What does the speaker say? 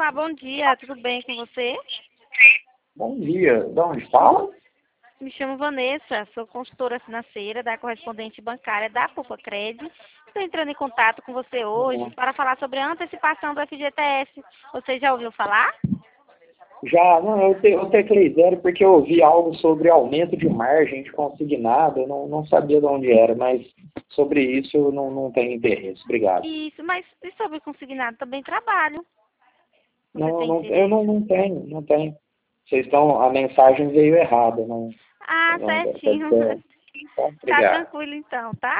Olá, bom dia, tudo bem com você? Bom dia, de onde fala? Me chamo Vanessa, sou consultora financeira da correspondente bancária da Poupa-Cred. Estou entrando em contato com você hoje para falar sobre a antecipação do FGTS. Você já ouviu falar? Já, não, eu teclei zero porque eu ouvi algo sobre aumento de margem de consignado, eu não sabia de onde era, mas sobre isso eu não tenho interesse. Obrigado. Isso, mas e sobre consignado também trabalho. Você Não, tem não, eu interesse? não tenho. Vocês estão, a mensagem veio errada, Ah, não deve certinho. ser. Então, Tá obrigado. tranquilo então, tá?